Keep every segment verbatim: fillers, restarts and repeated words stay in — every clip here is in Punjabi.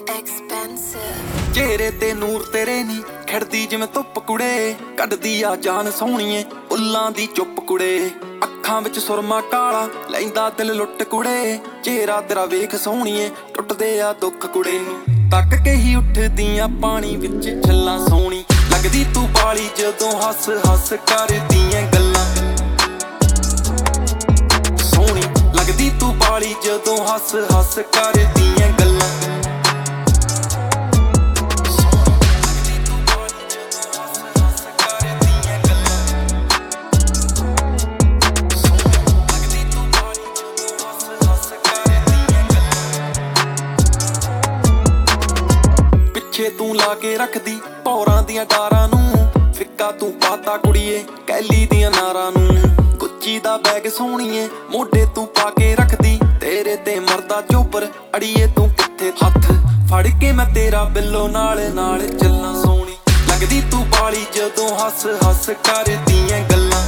expensive ਚਿਹਰੇ ਤੇ ਨੂਰ ਤੇਰੇ ਨੀ ਖਿੜਦੀ ਜਿਵੇਂ ਧੁੱਪ ਕੁੜੇ ਕੱਢਦੀ ਆ ਜਾਨ ਸੋਹਣੀਏ ਉੱਲਾਂ ਦੀ ਚੁੱਪ ਕੁੜੇ ਅੱਖਾਂ ਵਿੱਚ ਸੁਰਮਾ ਕਾਲਾ ਲੈਂਦਾ ਦਿਲ ਲੁੱਟ ਕੁੜੇ ਚਿਹਰਾ ਤੇਰਾ ਵੇਖ ਸੋਹਣੀਏ ਟੁੱਟਦੇ ਆ ਦੁੱਖ ਕੁੜੇ ਤੱਕ ਕੇ ਹੀ ਉੱਠਦੀਆਂ ਪਾਣੀ ਵਿੱਚ ਛੱਲਾਂ ਸੋਹਣੀ ਲੱਗਦੀ ਤੂੰ ਬਾਲੀ ਜਦੋਂ ਹੱਸ ਹੱਸ ਕਰਦੀਆਂ ਗੱਲਾਂ ਸੋਹਣੀ ਲੱਗਦੀ ਤੂੰ ਬਾਲੀ ਜਦੋਂ ਹੱਸ ਹੱਸ ਕਰਦੀਆਂ ਗੱਲਾਂ ਪਿੱਛੇ ਤੂੰ ਲਾ ਕੇ ਰੱਖਦੀ ਭੌਰਾਂ ਦੀਆਂ ਡਾਰਾਂ ਨੂੰ ਫਿੱਕਾ ਤੂੰ ਪਾਤਾ ਕੁੜੀਏ ਕੈਲੀ ਦੀਆਂ ਨਾਰਾਂ ਨੂੰ ਗੁੱਚੀ ਦਾ ਬੈਗ ਸੋਹਣੀਏ ਮੋਢੇ ਤੂੰ ਪਾ ਕੇ ਰੱਖਦੀ ਤੇਰੇ ਤੇ ਮਰਦਾ ਚੋਬਰ ਅੜੀਏ ਤੂੰ ਕਿੱਥੇ ਹੱਥ ਫੜ ਕੇ ਮੈਂ ਤੇਰਾ ਬਿੱਲੋ ਨਾਲ ਨਾਲ ਚੱਲਾਂ ਸੋਹਣੀ ਲੱਗਦੀ ਤੂੰ ਬਾਲੀ ਜਦੋਂ ਹੱਸ ਹੱਸ ਕਰਦੀਆਂ ਗੱਲਾਂ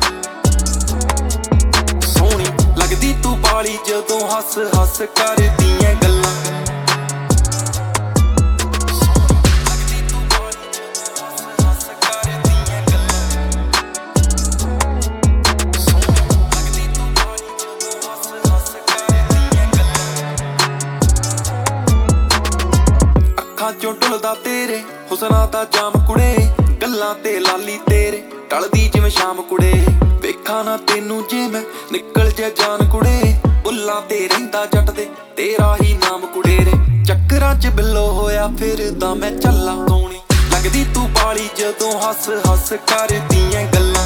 ਸੋਹਣੀ ਲੱਗਦੀ ਤੂੰ ਬਾਲੀ ਜਦੋਂ ਹੱਸ ਹੱਸ ਕਰਦੀਆਂ ਗੱਲਾਂ ਅੱਖਾਂ ਚੋਂ ਢੁਲਦਾ ਤੇਰੇ ਹੁਸਨਾ ਦਾ ਜਾਮ ਕੁੜੇ ਗੱਲਾਂ ਤੇ ਲਾਲੀ ਤੇਰੇ ਟਲਦੀ ਜਿਵੇਂ ਸ਼ਾਮ ਕੁੜੇ ਵੇਖਾਂ ਨਾ ਤੈਨੂੰ ਜੇ ਮੈਂ ਨਿਕਲ ਜੇ ਜਾਨ ਕੁੜੇ ਬੁੱਲਾਂ ਤੇ ਰਹਿੰਦਾ ਜੱਟ ਦੇ ਤੇਰਾ ਹੀ ਨਾਮ ਕੁੜੇ ਰੇ ਚੱਕਰਾਂ 'ਚ ਬਿੱਲੋ ਹੋਇਆ ਫਿਰਦਾ ਮੈਂ ਚੱਲਾ ਸੋਹਣੀ ਲੱਗਦੀ ਤੂੰ ਬਾਲੀ ਜਦੋਂ ਹੱਸ ਹੱਸ ਕਰਦੀਆਂ ਗੱਲਾਂ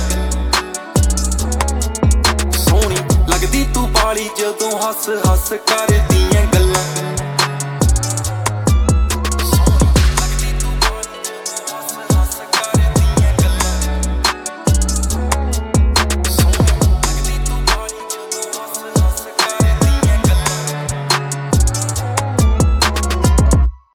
ਸੋਹਣੀ ਲੱਗਦੀ ਤੂੰ ਬਾਲੀ ਜਦੋਂ ਹੱਸ ਹੱਸ ਕਰਦੀਆਂ ਗੱਲਾਂ